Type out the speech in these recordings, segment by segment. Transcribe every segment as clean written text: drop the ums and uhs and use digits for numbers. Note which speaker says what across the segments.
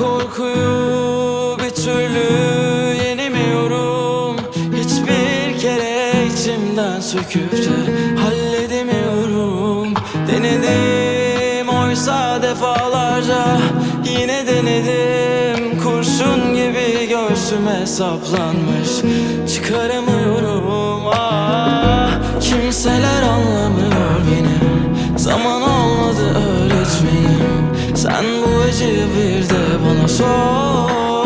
Speaker 1: korkuyu bir türlü yenemiyorum. Hiçbir kere içimden söküp de halledemiyorum. Denedim oysa defalarca, yine denedim. Kurşun gibi göğsüme saplanmış, çıkaramıyorum. Kimseler anlamıyor beni. Zaman olmadı öğretmenim. Sen bu acıyı bir de bana sor.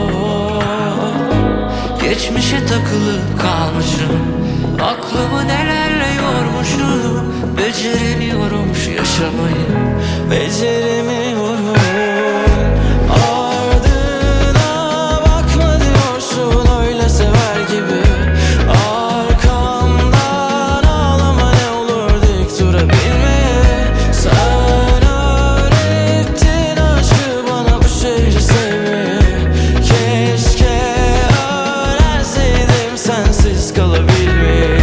Speaker 2: Geçmişe takılıp kalmışım, aklımı nelerle yormuşum. Beceremiyorum şu yaşamayı,
Speaker 1: beceremiyorum. Ardına bakma diyorsun öyle sever gibi. Arkamdan ağlama ne olur dik durabilmeye. Sen öğrettin aşkı bana, bu şehri sevmeyi. Keşke öğrenseydim sensiz kalabilmeyi.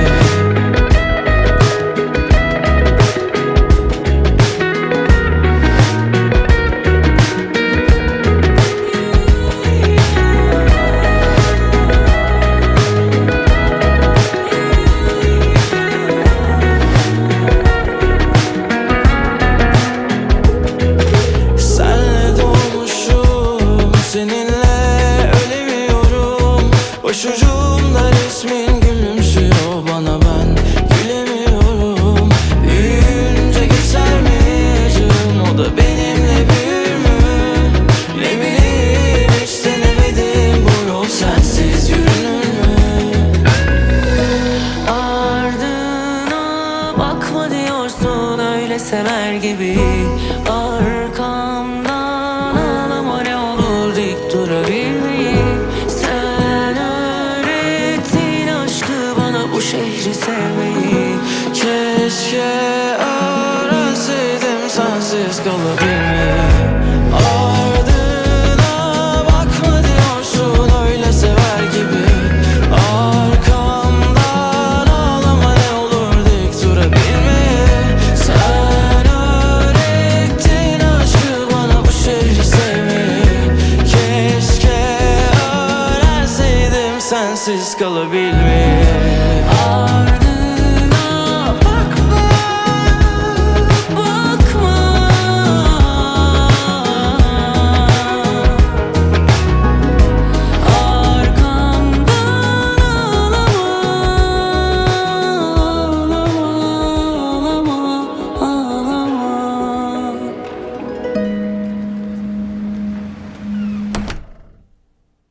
Speaker 1: Seninle ölemiyorum. Başucumda resmin gülümsüyor bana, ben gülemiyorum. Büyüyünce geçer mi acım, o da benimle büyür mü? Ne bileyim, hiç denemedim, bu yol sensiz yürünür mü?
Speaker 2: ardına bakma diyorsun öyle sever gibi. Arkamdan ağlama ne olur dik durabilmeyi. Sen öğrettin aşkı bana, bu şehri sevmeyi.
Speaker 1: Keşke öğrenseydim sensiz kalabilmeyi. Ardına bakma diyorsun öyle sever gibi. Arkamdan ağlama ne olur dik durabilmeyi. Sen öğrettin aşkı bana, bu şehri sevmeyi. Keşke öğrenseydim sensiz kalabilmeyi.